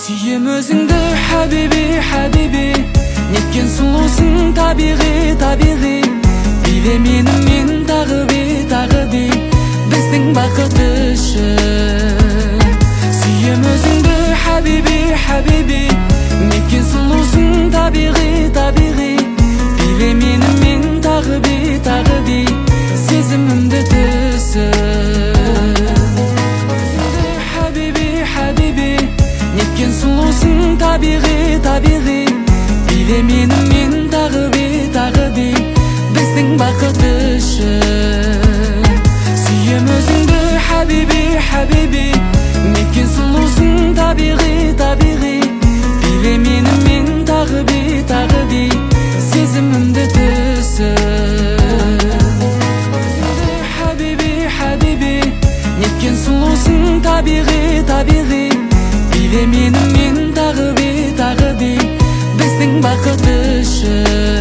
Сүйем өзіңді хабиби, хабиби, неткен сұлусың табиғи, табиғи. Биле менімен тағы би, біздің бақыт үшін. Сүйем өзіңді хабиби, хабиби, неткен сұлусың табиғи, табиғи. Биле менімен тағы би, сезімімді түсін. Неткен сұлусың табиғи, табиғи. Биле менімен тағы би, біздің бақыт үшін. Сүйем өзіңді хабиби, хабиби, неткен сұлусың табиғи, табиғи. Биле менімен тағы би, сезімімді түсін. Хабиби, хабиби, неткен сұлусың табиғи, табиғи. Биле менімен тағы би, біздің бақыт үшін.